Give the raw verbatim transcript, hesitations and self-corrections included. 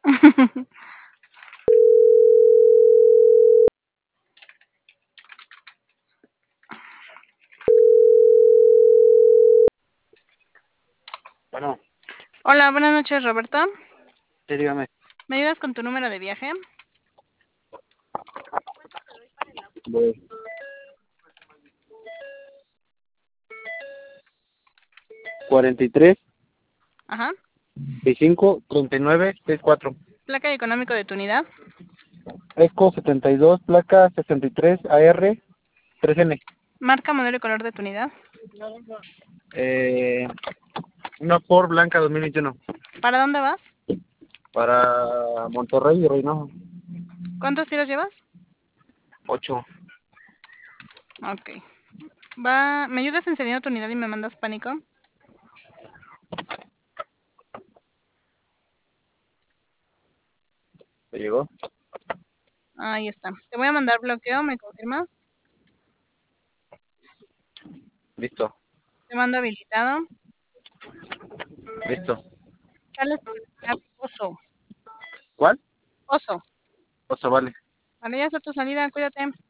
Bueno, Hola, buenas noches, Roberto. sí, dígame. ¿Me ayudas con tu número de viaje? Voy. cuarenta y tres, Ajá. veinticinco, treinta y nueve, sesenta y cuatro. Placa y económico de tu unidad. Eco setenta y dos, placa sesenta y tres, A R tres N. Marca, modelo y color de tu unidad. Eh, una Ford Blanca dos mil veintiuno. ¿Para dónde vas? Para Monterrey y Reynosa. ¿Cuántos tiros llevas? ocho. Ok. Va... ¿Me ayudas enseñando tu unidad y me mandas pánico? ¿Te llegó? Ahí está. Te voy a mandar bloqueo, ¿me confirmas? Listo, Te mando habilitado. listo. Sale tu unidad, oso. ¿Cuál? Oso. O sea, vale. Vale, ya está tu salida, cuídate.